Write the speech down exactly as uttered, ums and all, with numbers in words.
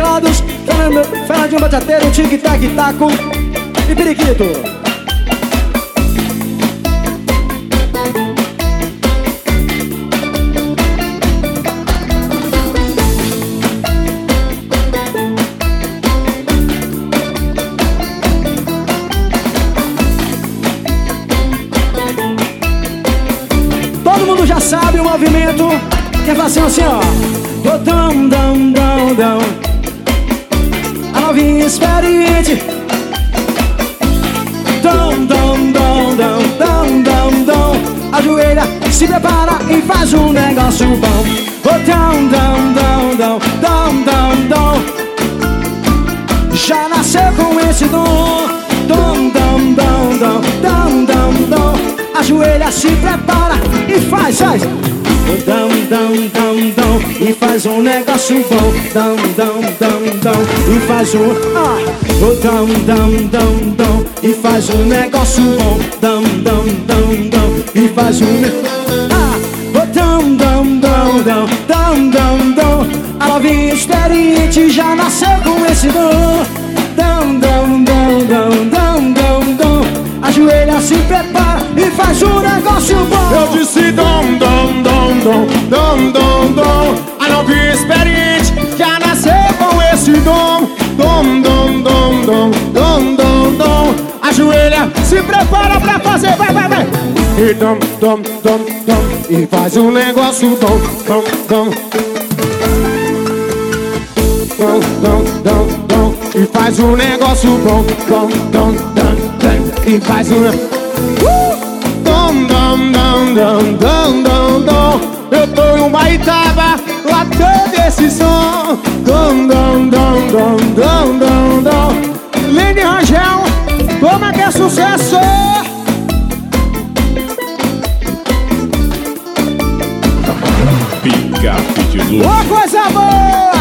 teclados, Fernandinho Bateateiro, tic-tac, taco e periquito. Todo mundo já sabe o movimento que é fácil assim, ó. Dom, dom, dom, dom. A novinha experiente. Dom, dom, dom, dom, dom, dom, dom. Ajoelha, se prepara e faz um negócio bom. Dom, dom, dom, dom, dom, dom, dom. Já nasceu com esse dom. Dom, dom, dom, dom, dom, dom, dom. Ajoelha, se prepara e faz, faz. Dom, dom, dom, dom. E faz um negócio bom. Dom, dom, dom, dom. E faz um... Ah! Dom, dom, dom, dom. E faz um negócio bom. Dom, dom, dom, dom. E faz um... Ah! Dom, dom, dom, dom. Dom, dom, dom. A novinha experiente já nasceu com esse dom. Dom, dom, dom, dom, dom, dom, dom. Ajoelha, se prepara e faz um negócio bom. Eu disse dom, dom, dom, dom, dom, dom, dom. A novinha experiente já nasceu com esse dom. Dom, dom, dom, dom, dom, dom, dom. Ajoelha, se prepara pra fazer, vai, vai, vai. E dom, dom, dom, dom. E faz um negócio bom. Dom, dom. Dom, dom, dom, dom. E faz um negócio bom. Dom, dom, dom, dom. E faz um... Uh! Dom, dom, dom, dom, dom, dom, dom. Eu tô em uma Itaba, lá teve esse som. Dom, dom, dom, dom, dom, dom, dom. Lene Rangel, toma que é sucesso. Picape de luz. Ô, coisa boa!